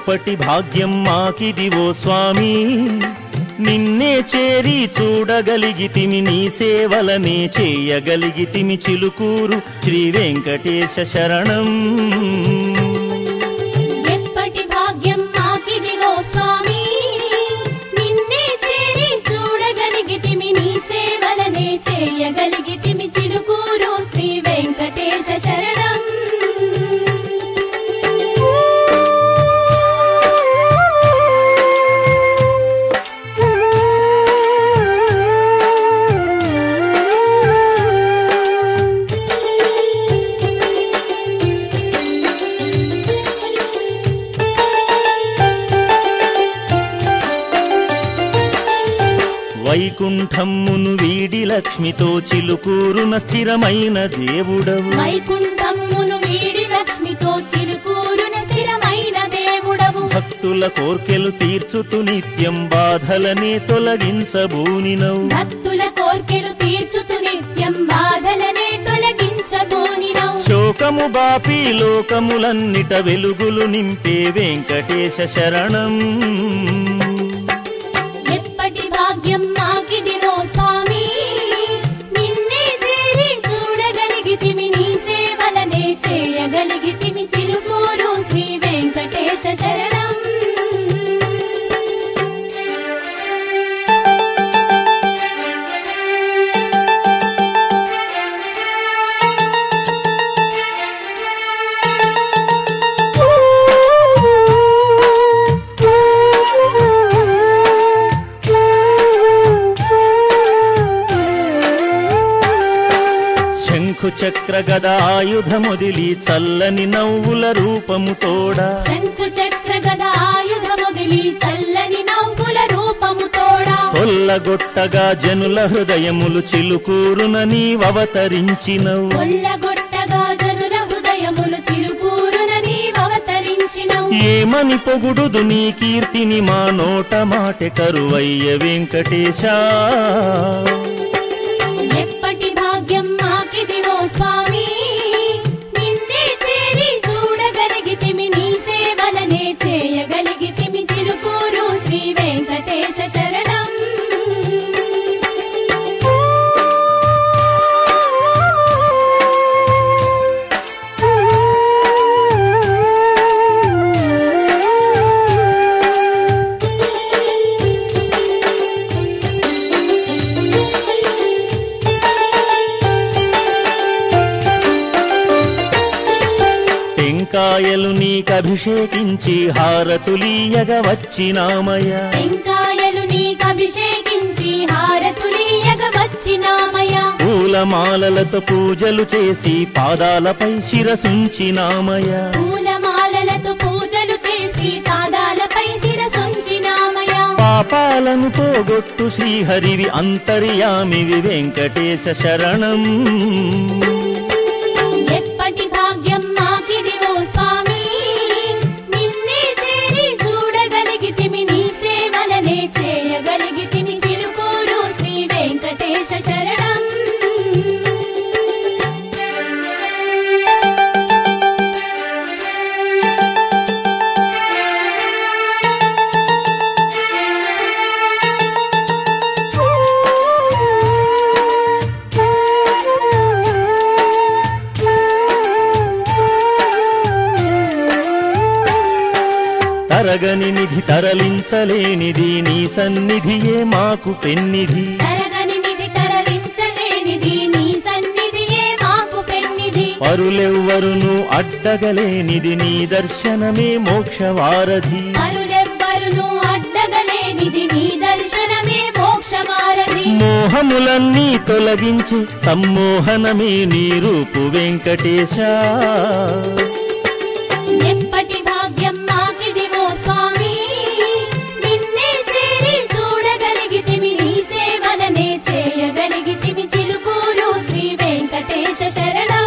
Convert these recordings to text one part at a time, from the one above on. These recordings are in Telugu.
ఎప్పటి భాగ్యం మాకిదివో స్వామి, నిన్నే చేరి చూడగలిగితిమి, నీ సేవలనే చేయగలిగితిమి. చిలుకూరు శ్రీ వెంకటేశ శరణం. ఎప్పటి భాగ్యం మాకిదివో స్వామి, నిన్నే చేరి చూడగలిగితిమి, నీ సేవలనే చేయగలిగితిమి. చిలుకూరు శ్రీ వెంకటేశ శరణం. వైకుంఠమ్మును వీడి లక్ష్మితో చిలుకూరున స్థిరమైన దేవుడవు. వైకుంఠమ్మును వీడి లక్ష్మితో చిలుకూరున స్థిరమైన దేవుడవు. భక్తుల కోర్కెలు తీర్చుతూ నిత్యం బాధలనే తొలగించబూనినవు. భక్తుల కోర్కెలు తీర్చుతూ నిత్యం బాధలనే తొలగించబూనినవు. శోకము బాపి లోకములన్నిట వెలుగులు నింపే వెంకటేశ శరణం. ఎప్పటి భాగ్యం మాకిదివో స్వామి, నిన్నే చేరి చూడగలిగితిమి, నీ సేవలనే చేయగలిగితిమి. చిలుకూరు శ్రీ వెంకటేశ శరణం. చక్ర గద ఆయుధముదిలి చల్లని నవ్వుల రూపము తోడా. శంఖ చక్ర గద ఆయుధముదిలి చల్లని నవ్వుల రూపము తోడా. కొల్లగొట్టగా జనుల హృదయములు చిలుకూరున నీవవతరించినవు. కొల్లగొట్టగా జనుల హృదయములు చిలుకూరున నీవవతరించినవు. ఏమని పొగుడుదు నీ కీర్తిని, మా నోట మాటె కరువయ్య వెంకటేశ. ఎప్పటి భాగ్యం మాకిదివో స్వామి, నిన్నే చేరి చూడగలిగితిమి, నీ సేవలనే చేయగలిగితిమి. చిలుకూరు శ్రీ వెంకటేశ శరణం. టెంకాయలు నీకభిషేకించి హారతులీయగ వచ్చినామయ. టెంకాయలు నీకభిషేకించి హారతులీయగ వచ్చినామయ. పూలమాలలతో పూజలు చేసి పాదాలపై శిరసుంచినామయ. పూలమాలలతో పూజలు చేసి పాదాలపై శిరసుంచినామయ. పాపాలను పోగొట్టు శ్రీహరివి అంతర్యామివి వెంకటేశ శరణం. ఎప్పటి భాగ్యం మాకిదివో స్వామి, నిన్నే చేరి చూడగలిగితిమి, నీ సేవలనే చేయగలిగితిమి. చిలుకూరు శ్రీ వెంకటేశ శరణం. తరగని నిధి తరలించలేనిది నీ సన్నిధియే మాకు పెన్నిధి. తరగని నిధి తరలించలేనిది నీ సన్నిధియే మాకు పెన్నిధి. పరులెవ్వరును అడ్డగలేనిది నీ దర్శనమే మోక్షవారధి. పరులెవ్వరును అడ్డగలేనిది నీ దర్శనమే మోక్షవారధి. మోహములన్నీ తొలగించి సమ్మోహనమే నీ రూపు వెంకటేశ. ఎప్పటి భాగ్యం మాకిదివో స్వామి, నిన్నే చేరి చూడగలిగితిమి, నీ సేవలనే చేయగలిగితిమి. చిలుకూరు శ్రీ వెంకటేశ శరణం.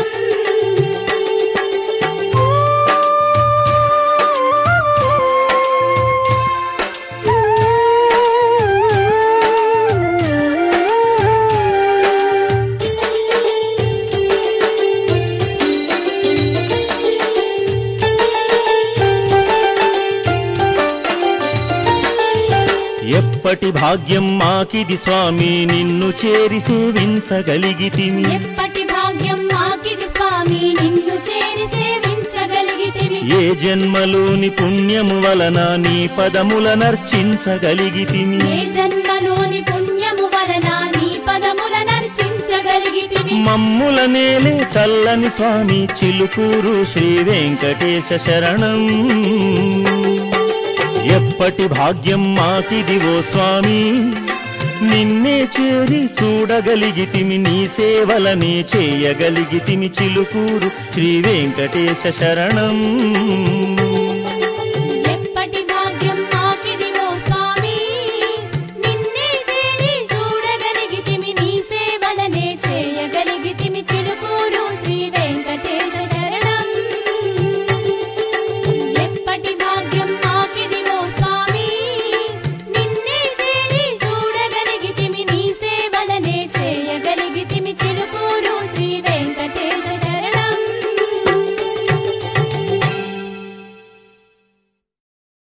ఎప్పటి భాగ్యం మాకిది స్వామి నిన్ను చేరి సేవించగలిగితిమి ఎప్పటి భాగ్యం మాకిది స్వామి నిన్ను చేరి సేవించగలిగితిమి ఏ జన్మలోని పుణ్యము వలన నీ పదములనర్చించగలిగితిమి ఏ జన్మలోని పుణ్యము వలన నీ పదములనర్చించగలిగితిమి మమ్ముల నేలే చల్లని స్వామి చిలుకూరు శ్రీ వెంకటేశ శరణం ఎప్పటి భాగ్యం మాకిది ఓ స్వామి నిన్నే చేరి చూడగలిగితిమి నీ సేవలనే చేయగలిగితిమి చిలుకూరు శ్రీ వెంకటేశ శరణం